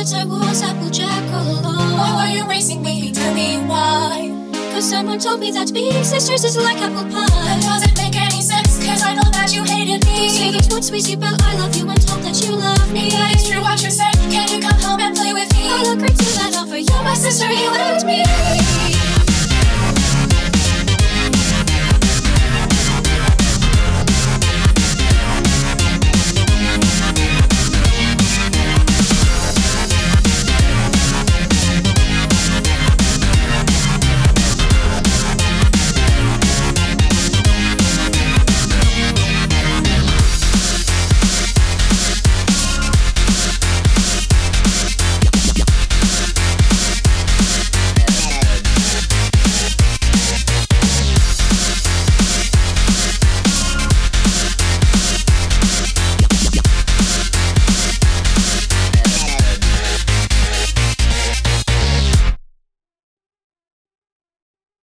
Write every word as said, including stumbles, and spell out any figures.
It's I was Applejack all along. Why were you racing me? Tell me why. Cause someone told me that being sisters is like apple pie. That doesn't make any sense, cause I know that you hated me. Say those words we spell I love you and told that you love me. Yeah, it's true what you said. Can you come home and play with me? I'll agree to that offer. You're my sister, you and me.